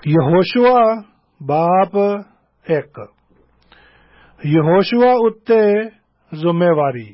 ਯਹੋਸ਼ੂਆ ਬਾਪ 1। ਯਹੋਸ਼ੂਆ ਉੱਤੇ ਜ਼ਿੰਮੇਵਾਰੀ।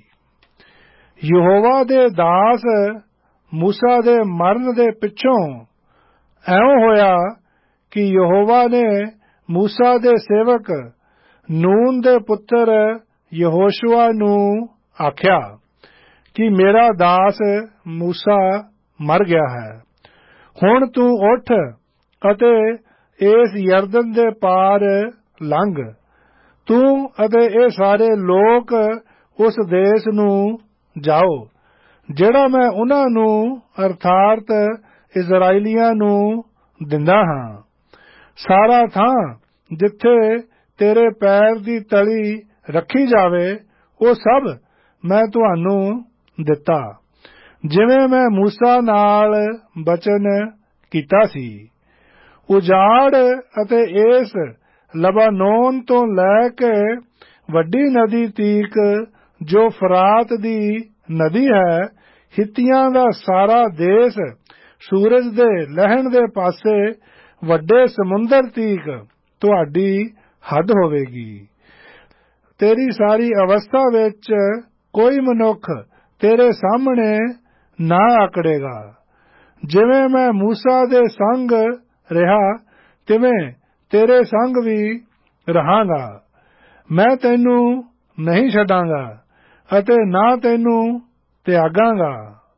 ਯਹੋਵਾ ਦੇ ਦਾਸ ਮੂਸਾ ਦੇ ਮਰਨ ਦੇ ਪਿੱਛੋਂ ਐਉਂ ਹੋਇਆ ਕਿ ਯਹੋਵਾ ਨੇ ਮੂਸਾ ਦੇ ਸੇਵਕ ਨੂਨ ਦੇ ਪੁੱਤਰ ਯਹੋਸ਼ੂਆ ਨੂੰ ਆਖਿਆ ਕਿ ਮੇਰਾ ਦਾਸ ਮੂਸਾ ਮਰ ਗਿਆ ਹੈ। ਹੁਣ ਤੂੰ ਉੱਠ ਅਤੇ ਇਸ ਯਰਦਨ ਦੇ ਪਾਰ ਲੰਘ, ਤੂੰ ਅਤੇ ਇਹ ਸਾਰੇ ਲੋਕ ਉਸ ਦੇਸ਼ ਨੂੰ ਜਾਓ ਜਿਹੜਾ ਮੈਂ ਉਹਨਾਂ ਨੂੰ ਅਰਥਾਤ ਇਜ਼ਰਾਈਲੀਆਂ ਨੂੰ ਦਿੰਦਾ ਹਾਂ। ਸਾਰਾ ਥਾਂ ਜਿੱਥੇ ਤੇਰੇ ਪੈਰ ਦੀ ਤਲੀ ਰੱਖੀ ਜਾਵੇ ਉਹ ਸਭ ਮੈਂ ਤੁਹਾਨੂੰ ਦਿੱਤਾ, ਜਿਵੇਂ ਮੈਂ ਮੂਸਾ ਨਾਲ ਬਚਨ ਕੀਤਾ ਸੀ। ਉਜਾੜ ਅਤੇ ਇਸ ਲਬਾਨੋਨ ਤੋਂ ਲੈ ਕੇ ਵੱਡੀ ਨਦੀ ਤੀਕ ਜੋ ਫਰਾਤ ਦੀ ਨਦੀ ਹੈ, ਹਿੱਤੀਆਂ ਦਾ ਸਾਰਾ ਦੇਸ਼ ਸੂਰਜ ਦੇ ਲਹਿਣ ਦੇ ਪਾਸੇ ਵੱਡੇ ਸਮੁੰਦਰ ਤੀਕ ਤੁਹਾਡੀ ਹੱਦ ਹੋਵੇਗੀ। ਤੇਰੀ ਸਾਰੀ ਅਵਸਥਾ ਵਿੱਚ ਕੋਈ ਮਨੁੱਖ ਤੇਰੇ ਸਾਹਮਣੇ ਨਾ ਆਕੜੇਗਾ। ਜਿਵੇਂ ਮੈਂ ਮੂਸਾ ਦੇ ਸੰਗ ਰਿਹਾ ਤਿਵੇਂ ਤੇਰੇ ਸੰਗ ਵੀ ਰਹਾਂਗਾ। ਮੈਂ ਤੈਨੂੰ ਨਹੀਂ ਛੱਡਾਂਗਾ ਅਤੇ ਨਾ ਤੈਨੂੰ ਤਿਆਗਾਂਗਾ।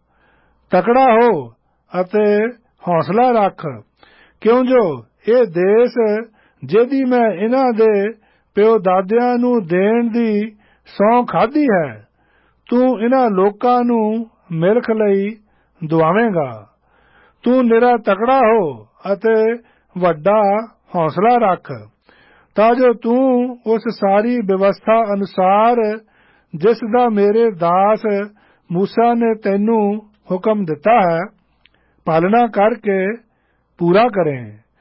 ਤਕੜਾ ਹੋ ਅਤੇ ਹੌਸਲਾ ਰੱਖ, ਕਿਉਂ ਜੋ ਇਹ ਦੇਸ਼ ਜਿਹਦੀ ਮੈਂ ਇਹਨਾਂ ਦੇ ਪਿਓ ਦਾਦਿਆਂ ਨੂੰ ਦੇਣ ਦੀ ਸਹੁੰ ਖਾਧੀ ਹੈ, ਤੂੰ ਇਹਨਾਂ ਲੋਕਾਂ ਨੂੰ ਮਿਲਖ ਲਈ ਦੁਆਵੇਂਗਾ। ਤੂੰ ਨਿਰਾ ਤਕੜਾ ਹੋ ਅਤੇ ਵੱਡਾ ਹੌਸਲਾ ਰੱਖ, ਤਾਂ ਜੋ ਤੂੰ ਉਸ ਸਾਰੀ ਵਿਵਸਥਾ ਅਨੁਸਾਰ ਜਿਸ ਦਾ ਮੇਰੇ ਦਾਸ ਮੂਸਾ ਨੇ ਤੈਨੂੰ ਹੁਕਮ ਦਿੱਤਾ ਹੈ, ਪਾਲਣਾ ਕਰਕੇ ਪੂਰਾ ਕਰੇ।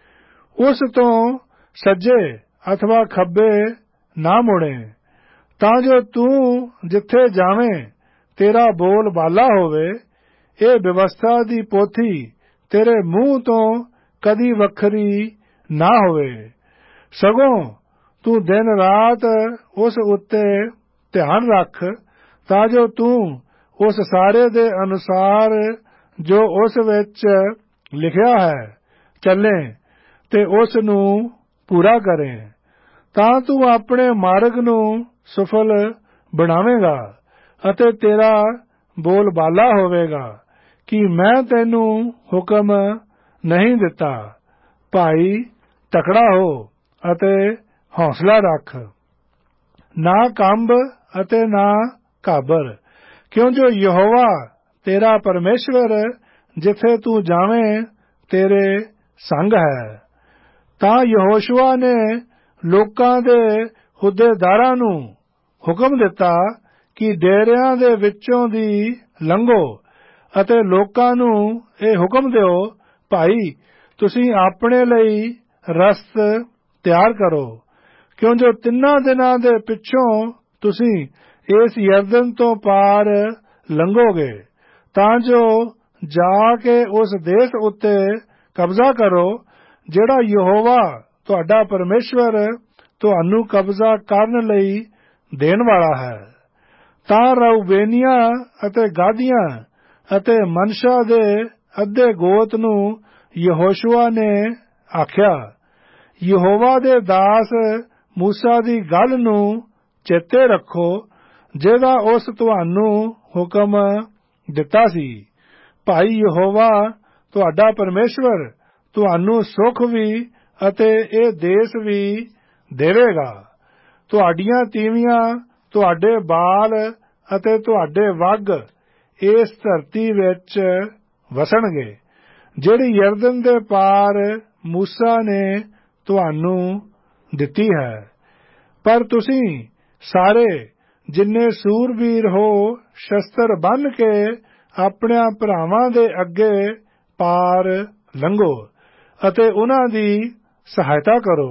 ਉਸ ਤੋਂ ਸੱਜੇ ਅਥਵਾ ਖੱਬੇ ਨਾ ਮੁੜੇ, ਤਾਂ ਜੋ ਤੂੰ ਜਿੱਥੇ ਜਾਵੇਂ ਤੇਰਾ ਬੋਲ ਬਾਲਾ ਹੋਵੇ। ਇਹ ਵਿਵਸਥਾ ਦੀ ਪੋਥੀ ਤੇਰੇ ਮੂੰਹ ਤੋਂ ਕਦੀ ਵੱਖਰੀ ਨਾ ਹੋਵੇ, ਸਗੋਂ ਤੂੰ ਦਿਨ ਰਾਤ ਉਸ ਉੱਤੇ ਧਿਆਨ ਰੱਖ, ਤਾਂ ਜੋ ਤੂੰ ਉਸ ਸਾਰੇ ਦੇ ਅਨੁਸਾਰ ਜੋ ਉਸ ਵਿੱਚ ਲਿਖਿਆ ਹੈ ਚੱਲੇ ਤੇ ਉਸ ਨੂੰ ਪੂਰਾ ਕਰੇ। ਤਾਂ ਤੂੰ ਆਪਣੇ ਮਾਰਗ ਨੂੰ ਸਫਲ ਬਣਾਵੇਂਗਾ ਅਤੇ ਤੇਰਾ ਬੋਲ ਬਾਲਾ ਹੋਵੇਗਾ ਕਿ ਮੈਂ ਤੈਨੂੰ ਹੁਕਮ ਨਹੀਂ ਦਿੱਤਾ। ਭਾਈ ਤਕੜਾ ਹੋ ਅਤੇ ਹੌਸਲਾ ਰੱਖ, ਨਾ ਕੰਬ ਅਤੇ ਨਾ ਘਾਬਰ, ਕਿਉਂ ਜੋ ਯਹੋਵਾ ਤੇਰਾ ਪਰਮੇਸ਼ਵਰ ਜਿੱਥੇ ਤੂੰ ਜਾਵੇਂ ਤੇਰੇ ਸੰਗ ਹੈ। ਤਾਂ ਯਹੋਸ਼ੂਆ ਨੇ ਲੋਕਾਂ ਦੇ ਹੁੱਦੇਦਾਰਾਂ ਨੂੰ ਹੁਕਮ ਦਿੱਤਾ ਕਿ ਡੇਰਿਆਂ ਦੇ ਵਿੱਚੋਂ ਦੀ ਲੰਘੋ ਅਤੇ ਲੋਕਾਂ ਨੂੰ ਇਹ ਹੁਕਮ ਦਿਓ, ਭਾਈ ਤੁਸੀਂ ਆਪਣੇ ਲਈ ਰਸਤ ਤਿਆਰ ਕਰੋ, ਕਿਉਂ ਜੋ 3 ਦਿਨਾਂ ਦੇ ਪਿੱਛੋਂ ਤੁਸੀਂ ਇਸ ਯਰਦਨ ਤੋਂ ਪਾਰ ਲੰਘੋਗੇ, ਤਾਂ ਜੋ ਜਾ ਕੇ ਉਸ ਦੇਸ਼ ਉੱਤੇ ਕਬਜ਼ਾ ਕਰੋ ਜਿਹੜਾ ਯਹੋਵਾ ਤੁਹਾਡਾ ਪਰਮੇਸ਼ਵਰ ਤੁਹਾਨੂੰ ਕਬਜ਼ਾ ਕਰਨ ਲਈ ਦੇਣ ਵਾਲਾ ਹੈ। ਤਾਂ ਰਊਬੇਨੀਆਂ ਅਤੇ ਗਾਦੀਆਂ ਅਤੇ ਮਨਸ਼ਾ ਦੇ ਅੱਧੇ ਗੋਤ ਨੂੰ ਯਹੋਸ਼ੂਆ ਨੇ ਆਖਿਆ, ਯਹੋਵਾ ਦੇ ਦਾਸ ਮੂਸਾ ਦੀ ਗੱਲ ਨੂੰ ਚੇਤੇ ਰੱਖੋ ਜਿਹਦਾ ਉਸ ਤੁਹਾਨੂੰ ਹੁਕਮ ਦਿੱਤਾ ਸੀ। ਭਾਈ ਯਹੋਵਾ ਤੁਹਾਡਾ ਪਰਮੇਸ਼ਵਰ ਤੁਹਾਨੂੰ ਸੁਖ ਵੀ ਅਤੇ ਇਹ ਦੇਸ਼ ਵੀ ਦੇਵੇਗਾ। ਤੁਹਾਡੀਆਂ ਤੀਵੀਆਂ, ਤੁਹਾਡੇ ਬਾਲ ਅਤੇ ਤੁਹਾਡੇ ਵੱਗ ਇਸ ਧਰਤੀ ਵਿੱਚ ਵਸਣਗੇ ਜਿਹੜੀ ਯਰਦਨ ਦੇ ਪਾਰ ਮੂਸਾ ਨੇ ਤੁਹਾਨੂੰ ਦਿੱਤੀ ਹੈ। ਪਰ ਤੁਸੀਂ ਸਾਰੇ ਜਿੰਨੇ ਸੂਰਬੀਰ ਹੋ ਸ਼ਸਤਰ ਬੰਨ੍ਹ ਕੇ ਆਪਣਿਆਂ ਭਰਾਵਾਂ ਦੇ ਅੱਗੇ ਪਾਰ ਲੰਘੋ ਅਤੇ ਉਹਨਾਂ ਦੀ ਸਹਾਇਤਾ ਕਰੋ।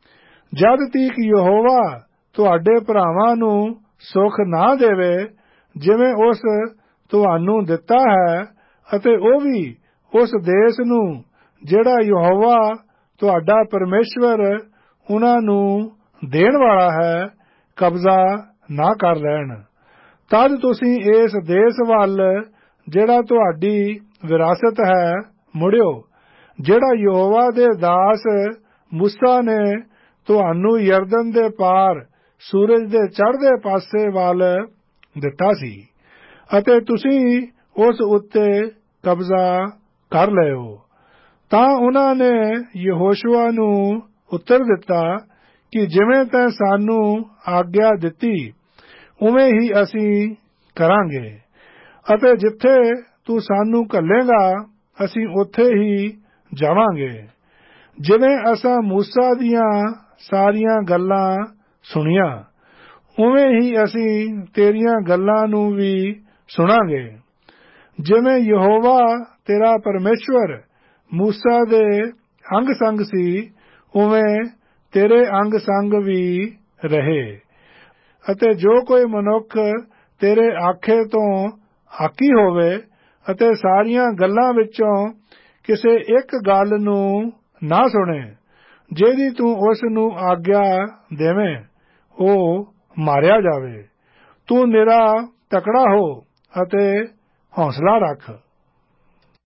ਜਦ ਤੀਕ ਯਹੋਵਾ ਤੁਹਾਡੇ ਭਰਾਵਾਂ ਨੂੰ ਸੁਖ ਨਾ ਦੇਵੇ ਜਿਵੇਂ ਉਸ ਤੁਹਾਨੂੰ ਦਿੱਤਾ ਹੈ, ਅਤੇ ਉਹ ਵੀ ਉਸ ਦੇਸ਼ ਨੂੰ ਜਿਹੜਾ ਯਹੋਵਾ ਤੁਹਾਡਾ ਪਰਮੇਸ਼ਵਰ ਉਹਨਾਂ ਨੂੰ ਦੇਣ ਵਾਲਾ ਹੈ, ਕਬਜ਼ਾ ਨਾ ਕਰ ਲੈਣ। ਤਦ ਤੁਸੀਂ ਇਸ ਦੇਸ਼ ਵੱਲ, ਜਿਹੜਾ ਤੁਹਾਡੀ ਵਿਰਾਸਤ ਹੈ, ਮੁੜਿਓ, ਜਿਹੜਾ ਯਹੋਵਾ ਦੇ ਦਾਸ ਮੂਸਾ ਨੇ ਤੁਹਾਨੂੰ ਯਰਦਨ ਦੇ ਪਾਰ ਸੂਰਜ ਦੇ ਚੜ੍ਹਦੇ ਪਾਸੇ ਵੱਲ ਦਿੱਤਾ ਸੀ, ਅਤੇ ਤੁਸੀਂ ਉਸ ਉੱਤੇ ਕਬਜ਼ਾ ਕਰ ਲਿਓ। ਤਾਂ ਉਹਨਾਂ ਨੇ ਯਹੋਸ਼ੂਆ ਨੂੰ ਉੱਤਰ ਦਿੱਤਾ ਕਿ ਜਿਵੇਂ ਤੈਂ ਸਾਨੂੰ ਆਗਿਆ ਦਿੱਤੀ, ਉਵੇਂ ਹੀ ਅਸੀਂ ਕਰਾਂਗੇ, ਅਤੇ ਜਿੱਥੇ ਤੂੰ ਸਾਨੂੰ ਘੱਲੇਗਾ ਅਸੀਂ ਉੱਥੇ ਹੀ ਜਾਵਾਂਗੇ। ਜਿਵੇਂ ਅਸਾਂ ਮੂਸਾ ਦੀਆਂ ਸਾਰੀਆਂ ਗੱਲਾਂ ਸੁਣੀਆਂ, ਉਵੇਂ ਹੀ ਅਸੀਂ ਤੇਰੀਆਂ ਗੱਲਾਂ ਨੂੰ ਵੀ ਸੁਣਾਂਗੇ। ਜਿਵੇਂ ਯਹੋਵਾ ਤੇਰਾ ਪਰਮੇਸ਼ਵਰ ਮੂਸਾ ਦੇ ਅੰਗ ਸੰਗ ਸੀ, ਉਵੇਂ ਤੇਰੇ ਅੰਗ ਸੰਗ ਵੀ ਰਹੇ। ਅਤੇ ਜੋ ਕੋਈ ਮਨੁੱਖ ਤੇਰੇ ਆਖੇ ਤੋਂ ਆਕੀ ਹੋਵੇ ਅਤੇ ਸਾਰੀਆਂ ਗੱਲਾਂ ਵਿੱਚੋਂ ਕਿਸੇ ਇੱਕ ਗੱਲ ਨੂੰ ਨਾ ਸੁਣੇ, ਜਿਹਦੀ ਤੂੰ ਉਸ ਨੂੰ ਆਗਿਆ ਦੇਵੇਂ, ਉਹ ਮਾਰਿਆ ਜਾਵੇ। ਤੂੰ ਨਿਰਾ ਤਕੜਾ ਹੋ ਅਤੇ ਹੌਸਲਾ ਰੱਖ।